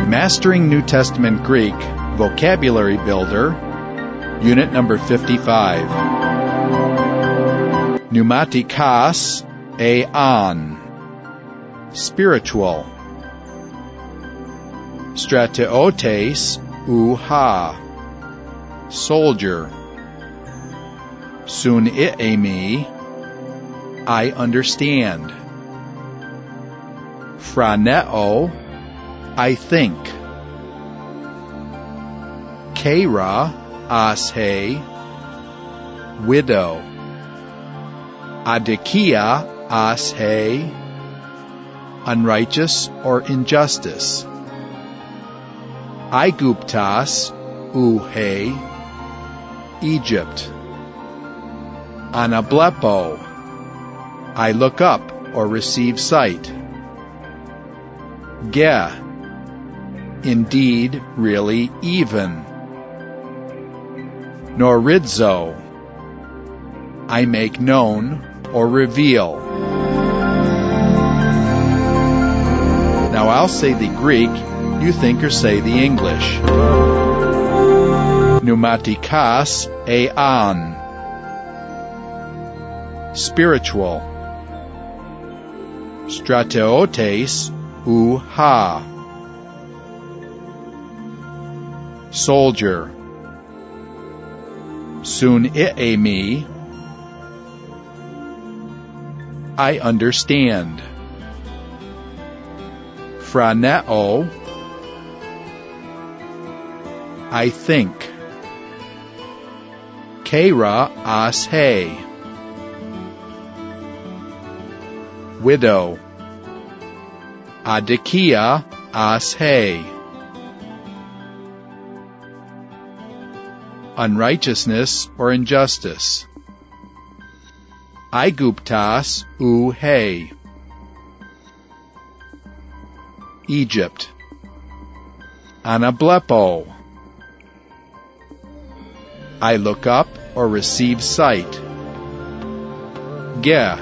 Mastering New Testament Greek Vocabulary Builder, Unit number 55. Pneumatikos ean, spiritual. Strateotes uha, soldier. Sun iemi, I understand. Phraneo, I think. Kera ashe, widow. Adikia ashe, unrighteous or injustice. Aiguptas uhe, Egypt. Anablepo, I look up or receive sight. Ge, indeed, really, even. Noridzo, I make known or reveal. Now I'll say the Greek, you think or say the English. Pneumatikos ean, spiritual. Strateotes uha, soldier. Sun iemi, I understand. Phraneo, I think. Kera ashe, widow. Adikia ashe, unrighteousness or injustice. Aiguptas uhe, Egypt. Anablepo, I look up or receive sight. Ge,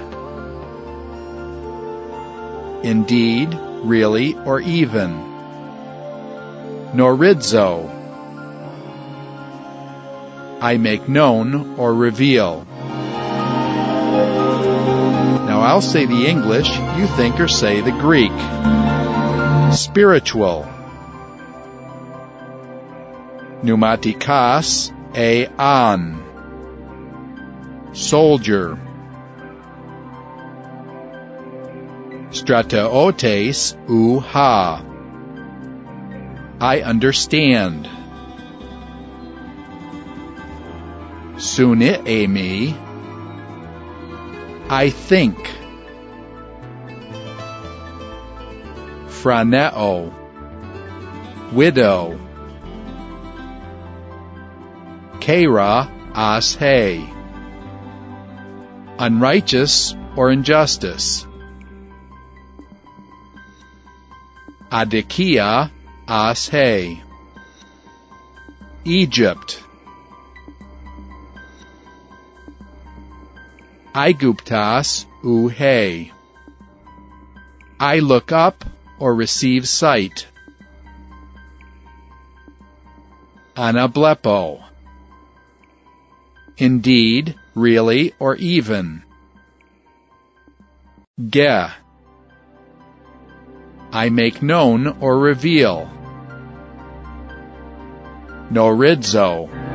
indeed, really, or even. Noridzo, I make known or reveal. Now I'll say the English, you think or say the Greek. Spiritual. Pneumatikos ean, soldier. Strateotes uha, I understand. Sun iemi, I think. Phraneo, widow. Kera ashe, unrighteous or injustice. Adikia ashe, Egypt. Aiguptas uhe, I look up or receive sight. Anablepo, indeed, really, or even. Ge, I make known or reveal. Noridzo,